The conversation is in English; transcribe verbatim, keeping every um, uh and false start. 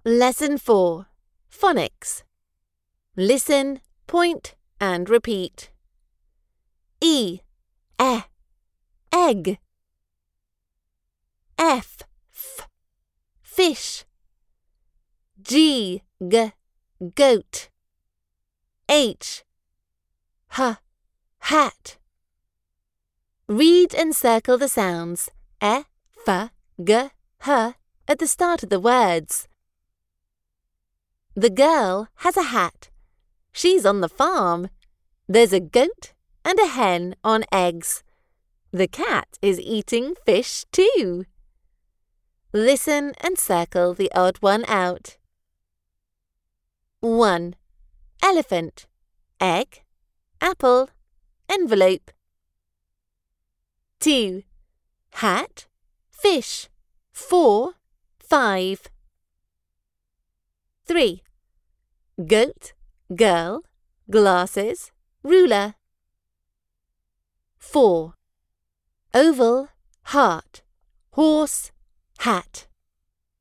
Lesson four. Phonics. Listen, point, and repeat. E, e, egg. F, f, fish. G, g, goat. H, h, hat. Read and circle the sounds e, f, g, h at the start of the words. The girl has a hat. She's on the farm. There's a goat and a hen on eggs. The cat is eating fish too. Listen and circle the odd one out. one. Elephant. Egg. Apple. Envelope. two. Hat. Fish. Four. Five. three. Goat. Girl. Glasses. Ruler. four. Oval. Heart. Horse. Hat.